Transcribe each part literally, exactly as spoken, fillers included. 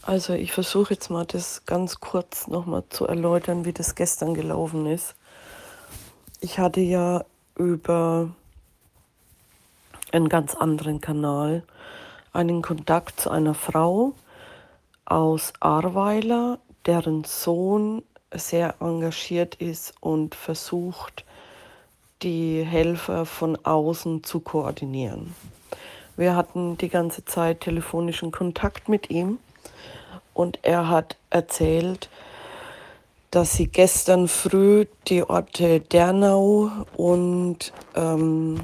Also ich versuche jetzt mal das ganz kurz nochmal zu erläutern, wie das gestern gelaufen ist. Ich hatte ja über einen ganz anderen Kanal einen Kontakt zu einer Frau aus Ahrweiler, deren Sohn sehr engagiert ist und versucht, die Helfer von außen zu koordinieren. Wir hatten die ganze Zeit telefonischen Kontakt mit ihm und er hat erzählt, dass sie gestern früh die Orte Dernau und ähm,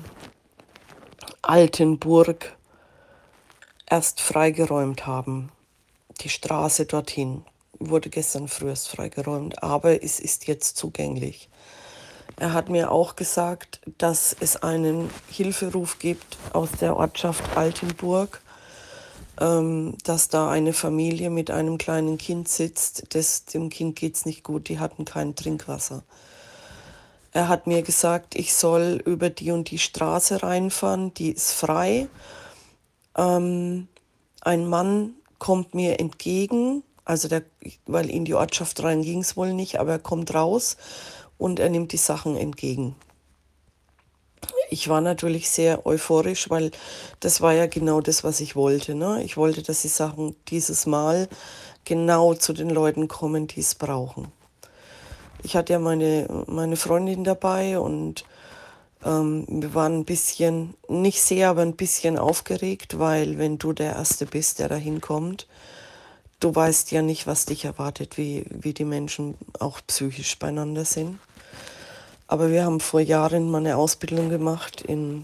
Altenburg erst freigeräumt haben. Die Straße dorthin wurde gestern früh erst freigeräumt, aber es ist jetzt zugänglich. Er hat mir auch gesagt, dass es einen Hilferuf gibt aus der Ortschaft Altenburg, ähm, dass da eine Familie mit einem kleinen Kind sitzt. Das, dem Kind geht's nicht gut, die hatten kein Trinkwasser. Er hat mir gesagt, ich soll über die und die Straße reinfahren, die ist frei. Ähm, ein Mann kommt mir entgegen, also der, weil in die Ortschaft rein ging es wohl nicht, aber er kommt raus und er nimmt die Sachen entgegen. Ich war natürlich sehr euphorisch, weil das war ja genau das, was ich wollte. Ne? Ich wollte, dass die Sachen dieses Mal genau zu den Leuten kommen, die es brauchen. Ich hatte ja meine, meine Freundin dabei und ähm, wir waren ein bisschen, nicht sehr, aber ein bisschen aufgeregt, weil wenn du der Erste bist, der da hinkommt, du weißt ja nicht, was dich erwartet, wie, wie die Menschen auch psychisch beieinander sind. Aber wir haben vor Jahren mal eine Ausbildung gemacht in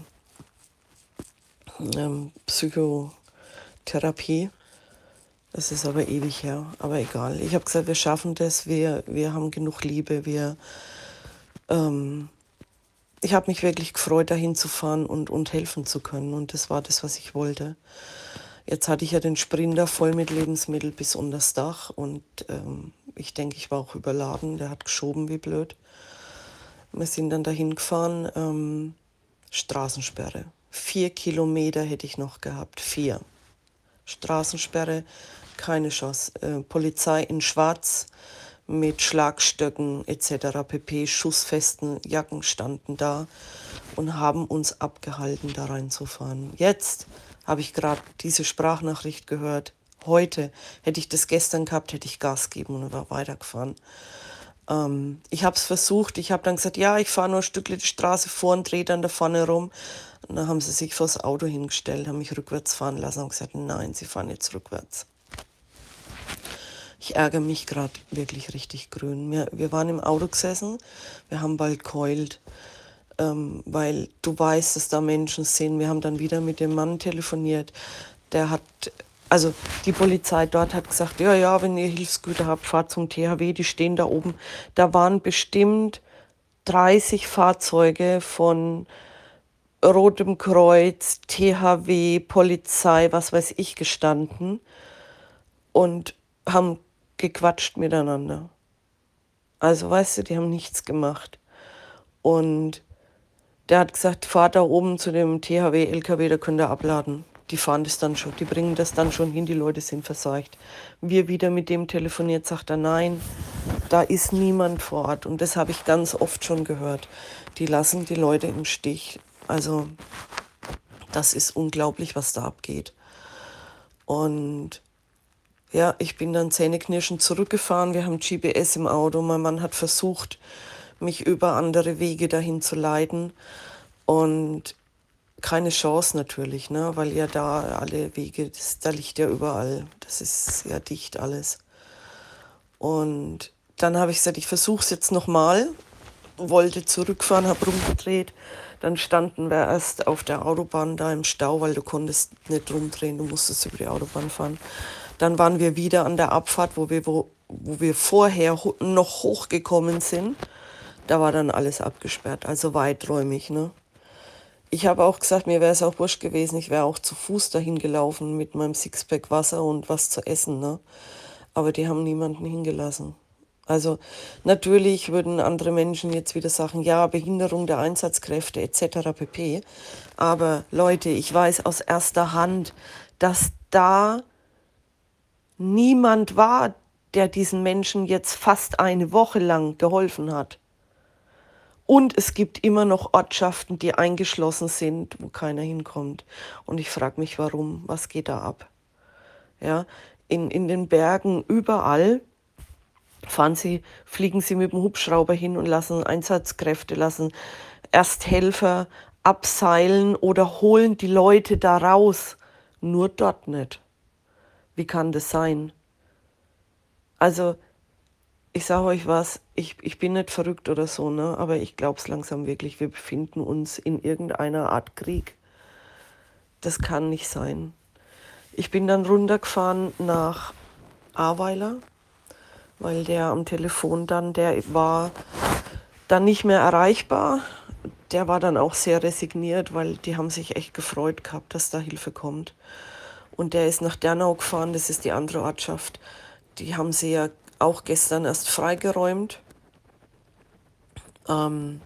ähm, Psychotherapie. Das ist aber ewig her, aber egal. Ich habe gesagt, wir schaffen das, wir, wir haben genug Liebe, wir... Ähm, ich habe mich wirklich gefreut, dahin zu fahren und, und helfen zu können. Und das war das, was ich wollte. Jetzt hatte ich ja den Sprinter voll mit Lebensmitteln bis unter das Dach. Und ähm, ich denke, ich war auch überladen. Der hat geschoben wie blöd. Wir sind dann dahin gefahren. Ähm, Straßensperre. Vier Kilometer hätte ich noch gehabt. Vier. Straßensperre, keine Chance. Äh, Polizei in Schwarz mit Schlagstöcken et cetera pp. Schussfesten Jacken standen da und haben uns abgehalten, da reinzufahren. Jetzt habe ich gerade diese Sprachnachricht gehört. Heute, hätte ich das gestern gehabt, hätte ich Gas gegeben und war weitergefahren. Ähm, ich habe es versucht, ich habe dann gesagt, ja, ich fahre nur ein Stückchen die Straße vor und drehe dann da vorne rum. Und dann haben sie sich vors Auto hingestellt, haben mich rückwärts fahren lassen und gesagt, nein, sie fahren jetzt rückwärts. Ich ärgere mich gerade wirklich richtig grün. Wir, wir waren im Auto gesessen, wir haben bald geheult, ähm, weil du weißt, dass da Menschen sind. Wir haben dann wieder mit dem Mann telefoniert, der hat, also die Polizei dort hat gesagt, ja, ja, wenn ihr Hilfsgüter habt, fahrt zum T H W, die stehen da oben. Da waren bestimmt dreißig Fahrzeuge von Rotem Kreuz, T H W, Polizei, was weiß ich, gestanden und haben gequatscht miteinander. Also, weißt du, die haben nichts gemacht. Und der hat gesagt, fahrt da oben zu dem T H W-L K W, da könnt ihr abladen. Die fahren das dann schon, die bringen das dann schon hin, die Leute sind verseucht. Wir wieder mit dem telefoniert, sagt er, nein, da ist niemand vor Ort. Und das habe ich ganz oft schon gehört. Die lassen die Leute im Stich. Also, das ist unglaublich, was da abgeht. Und ja, ich bin dann zähneknirschend zurückgefahren. Wir haben G P S im Auto. Mein Mann hat versucht, mich über andere Wege dahin zu leiten. Und keine Chance natürlich, ne? Weil ja da alle Wege, das, da liegt ja überall. Das ist ja dicht alles. Und dann habe ich gesagt, ich versuche es jetzt nochmal. Wollte zurückfahren, habe rumgedreht. Dann standen wir erst auf der Autobahn da im Stau, weil du konntest nicht rumdrehen, du musstest über die Autobahn fahren. Dann waren wir wieder an der Abfahrt, wo wir, wo, wo wir vorher ho- noch hochgekommen sind. Da war dann alles abgesperrt, also weiträumig. Ne? Ich habe auch gesagt, mir wäre es auch wurscht gewesen, ich wäre auch zu Fuß dahin gelaufen mit meinem Sixpack Wasser und was zu essen. Ne? Aber die haben niemanden hingelassen. Also natürlich würden andere Menschen jetzt wieder sagen, ja, Behinderung der Einsatzkräfte et cetera pp. Aber Leute, ich weiß aus erster Hand, dass da niemand war, der diesen Menschen jetzt fast eine Woche lang geholfen hat. Und es gibt immer noch Ortschaften, die eingeschlossen sind, wo keiner hinkommt. Und ich frage mich, warum? Was geht da ab? Ja, in, in den Bergen überall fahren sie, fliegen sie mit dem Hubschrauber hin und lassen Einsatzkräfte, lassen Ersthelfer abseilen oder holen die Leute da raus. Nur dort nicht. Wie kann das sein? Also, ich sage euch was, ich, ich bin nicht verrückt oder so, ne? Aber ich glaube es langsam wirklich, wir befinden uns in irgendeiner Art Krieg. Das kann nicht sein. Ich bin dann runtergefahren nach Ahrweiler, weil der am Telefon dann, der war dann nicht mehr erreichbar. Der war dann auch sehr resigniert, weil die haben sich echt gefreut gehabt, dass da Hilfe kommt. Und der ist nach Dernau gefahren, das ist die andere Ortschaft. Die haben sie ja auch gestern erst freigeräumt. Ähm,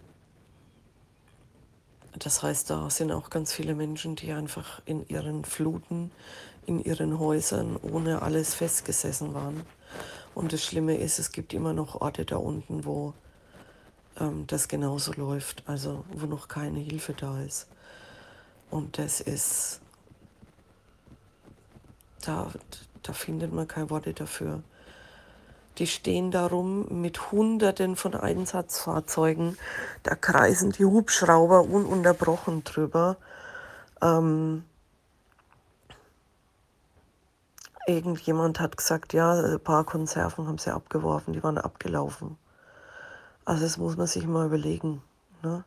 das heißt, da sind auch ganz viele Menschen, die einfach in ihren Fluten, in ihren Häusern ohne alles festgesessen waren. Und das Schlimme ist, es gibt immer noch Orte da unten, wo ähm, das genauso läuft, also wo noch keine Hilfe da ist. Und das ist, da, da findet man keine Worte dafür. Die stehen da rum mit Hunderten von Einsatzfahrzeugen. Da kreisen die Hubschrauber ununterbrochen drüber. Ähm, irgendjemand hat gesagt, ja, ein paar Konserven haben sie abgeworfen, die waren abgelaufen. Also das muss man sich mal überlegen. Ne?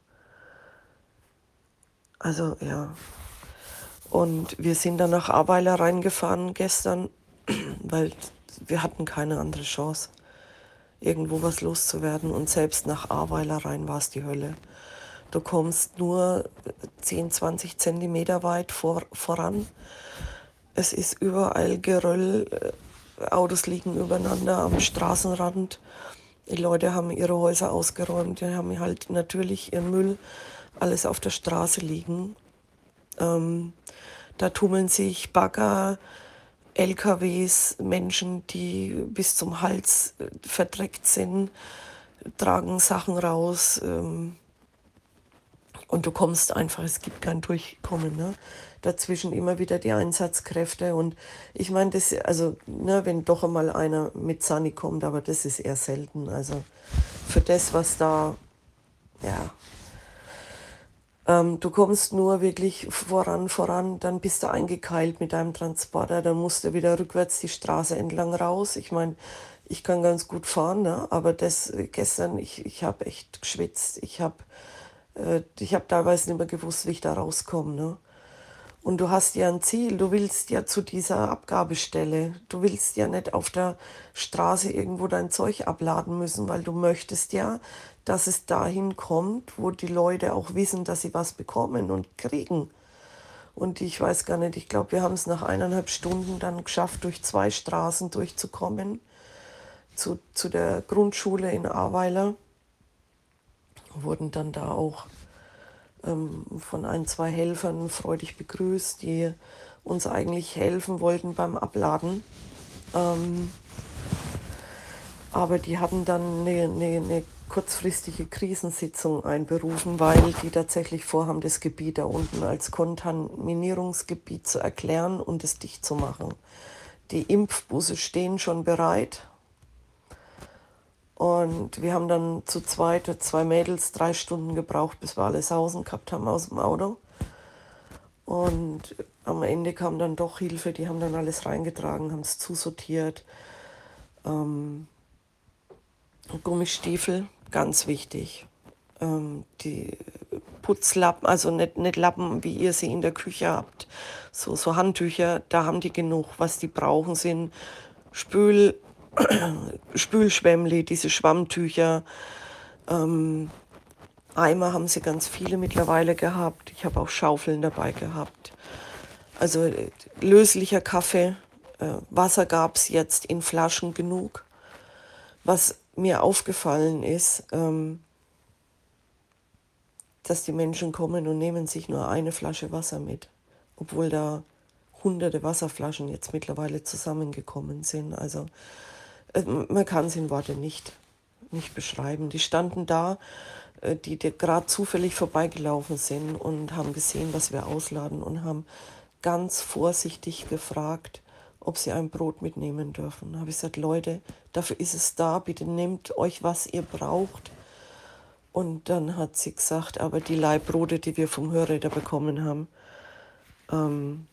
Also ja. Und wir sind dann nach Ahrweiler reingefahren gestern, weil wir hatten keine andere Chance, irgendwo was loszuwerden. Und selbst nach Ahrweiler rein war es die Hölle. Du kommst nur zehn, zwanzig Zentimeter weit vor, voran. Es ist überall Geröll, Autos liegen übereinander am Straßenrand. Die Leute haben ihre Häuser ausgeräumt, die haben halt natürlich ihren Müll, alles auf der Straße liegen. Ähm, da tummeln sich Bagger, L K Ws, Menschen, die bis zum Hals äh, verdreckt sind, tragen Sachen raus. Ähm, und du kommst einfach, es gibt kein Durchkommen. Ne? Dazwischen immer wieder die Einsatzkräfte. Und ich meine, das, also, ne, wenn doch einmal einer mit Sani kommt, aber das ist eher selten. Also für das, was da, ja. Ähm, du kommst nur wirklich voran, voran, dann bist du eingekeilt mit deinem Transporter, dann musst du wieder rückwärts die Straße entlang raus. Ich meine, ich kann ganz gut fahren, ne? Aber das äh, gestern, ich, ich habe echt geschwitzt. Ich habe äh, ich hab teilweise nicht mehr gewusst, wie ich da rauskomme. Ne? Und du hast ja ein Ziel, du willst ja zu dieser Abgabestelle. Du willst ja nicht auf der Straße irgendwo dein Zeug abladen müssen, weil du möchtest ja, dass es dahin kommt, wo die Leute auch wissen, dass sie was bekommen und kriegen. Und ich weiß gar nicht, ich glaube, wir haben es nach eineinhalb Stunden dann geschafft, durch zwei Straßen durchzukommen, zu, zu der Grundschule in Ahrweiler. Wurden dann da auch ähm, von ein, zwei Helfern freudig begrüßt, die uns eigentlich helfen wollten beim Abladen. Ähm, aber die hatten dann eine, eine, eine kurzfristige Krisensitzung einberufen, weil die tatsächlich vorhaben, das Gebiet da unten als Kontaminierungsgebiet zu erklären und es dicht zu machen. Die Impfbusse stehen schon bereit. Und wir haben dann zu zweit, zwei Mädels, drei Stunden gebraucht, bis wir alle Sausen gehabt haben aus dem Auto. Und am Ende kam dann doch Hilfe, die haben dann alles reingetragen, haben es zusortiert. Ähm, Gummistiefel, ganz wichtig. Ähm, die Putzlappen, also nicht, nicht Lappen, wie ihr sie in der Küche habt, so, so Handtücher, da haben die genug. Was die brauchen, sind Spül, Spülschwämmli, diese Schwammtücher. Ähm, Eimer haben sie ganz viele mittlerweile gehabt. Ich habe auch Schaufeln dabei gehabt. Also äh, löslicher Kaffee, äh, Wasser gab es jetzt in Flaschen genug. Was mir aufgefallen ist, ähm, dass die Menschen kommen und nehmen sich nur eine Flasche Wasser mit, obwohl da hunderte Wasserflaschen jetzt mittlerweile zusammengekommen sind. Also äh, man kann es in Worte nicht, nicht beschreiben. Die standen da, äh, die, die gerade zufällig vorbeigelaufen sind und haben gesehen, was wir ausladen und haben ganz vorsichtig gefragt, ob sie ein Brot mitnehmen dürfen. Da habe ich gesagt, Leute, dafür ist es da, bitte nehmt euch, was ihr braucht. Und dann hat sie gesagt, aber die Leibbrote, die wir vom Hörräder bekommen haben, ähm,